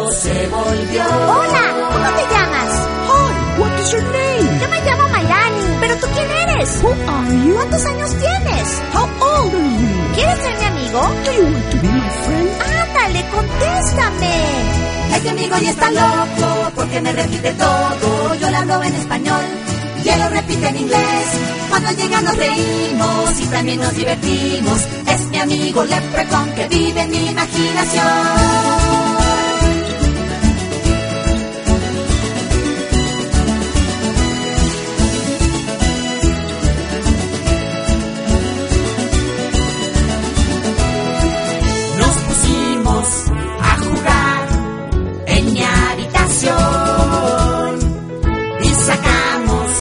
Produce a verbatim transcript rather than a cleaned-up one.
loco se volvió. Hola, ¿cómo te llamas? Hi, what is your name? Yo me llamo Mayrani. ¿Pero tú quién eres? Who are you? ¿Cuántos años tienes? How old are you? ¿Quieres ser mi amigo? Do you want to be my friend? Ándale, contéstame. Este amigo ya está loco porque me repite todo. Yo le hablo en español y él lo repite en inglés. Cuando llega nos reímos y también nos divertimos. Es mi amigo Leprechaun que vive en mi imaginación.